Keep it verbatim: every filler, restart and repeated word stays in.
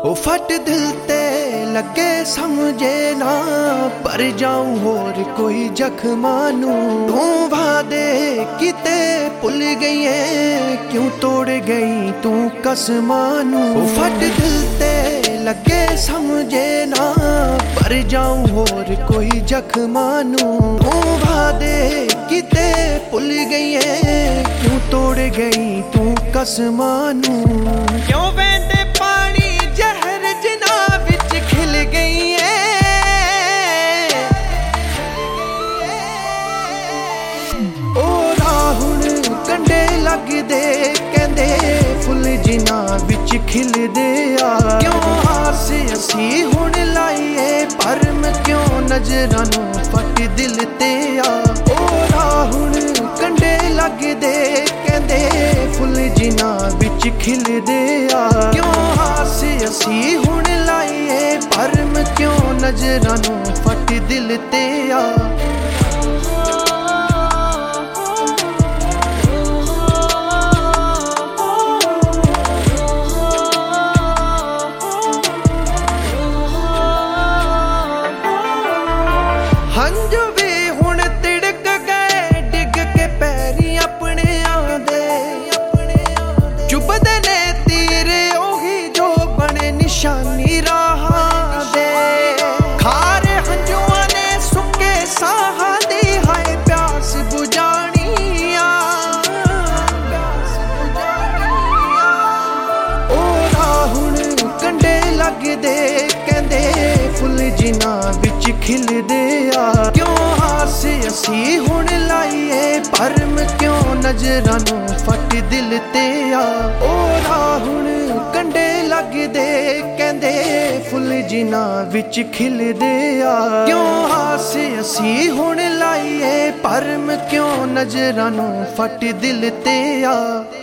ओ फट दिल ते लगे समझे ना, पर जाऊं होर कोई जख्मानू। तू वादे किते भुल गई है, क्यों तोड़ गई तू कसमानू। ओ फट दिल ते लगे समझे ना, पर जाऊं होर कोई जख्मानू। तू वादे किते भुल गई है, क्यों तोड़ गई तू कसमानू। क्यों वेंदे पानी जहर जिना विच खिल गई है, ओ राहुण कंडे लगदे कहंदे फुल जिना विच खिलदे आ। क्यों आस असी हुण लाईए भरम, क्यों नजरां नूं फट दिल ते आ। ओ राहुण कंडे लगदे कहंदे फुल जिना विच खिलदे आ। क्यों आस असी हुण लाईए भरम, क्यों नजरां नूं फट दिल ते आ। हंज भी हुण तिड़क गए डिग के पैरी अपने आंदे, चुभदे ने तीर ओही जो बने निशानी राह दे। खारे हंजुआं ने सुके साहां दी हाय प्यास बुझाणिया। ओ राहुण कंडे लगदे कहंदे फुल जिना विच खिलदे आ। क्यों आस असी हुण लाईए भरम, क्यों नजरां नूं फट दिल ते आ। ओ राहुण कंडे लगदे कहंदे फुल जिना विच खिलदे आ। क्यों आस असी हुण लाईए भरम, क्यों नजरां नूं फट दिल ते आ।